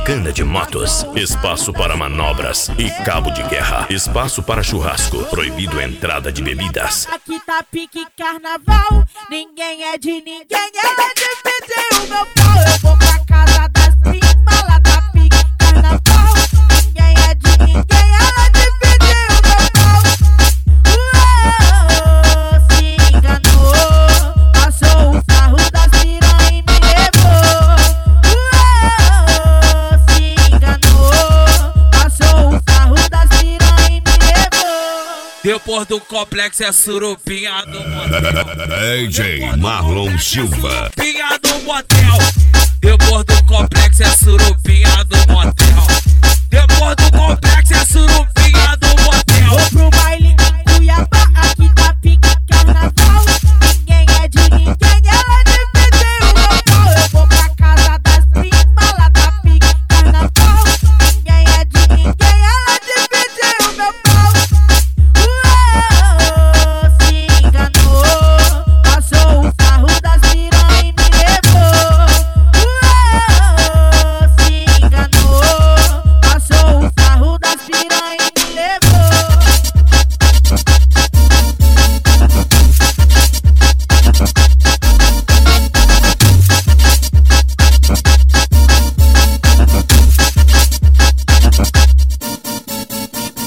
Americana de Motos. Espaço para manobras e cabo de guerra. Espaço para churrasco. Proibido entrada de bebidas. Aqui tá pique carnaval. Ninguém é de ninguém. Ela dividiu o meu pau. Eu vou pra casa das primas. Lá tá pique carnaval. Ninguém é de ninguém. Ela dividiu o meu pau. Se enganou. Passou o carro das piranha e me levou. Se enganou. Passou o carro das piranha e me levou. Depois do complexo é surupinha do motel. DJ Marlon Silva. Surupinha do motel. Depois do complexo é surupinha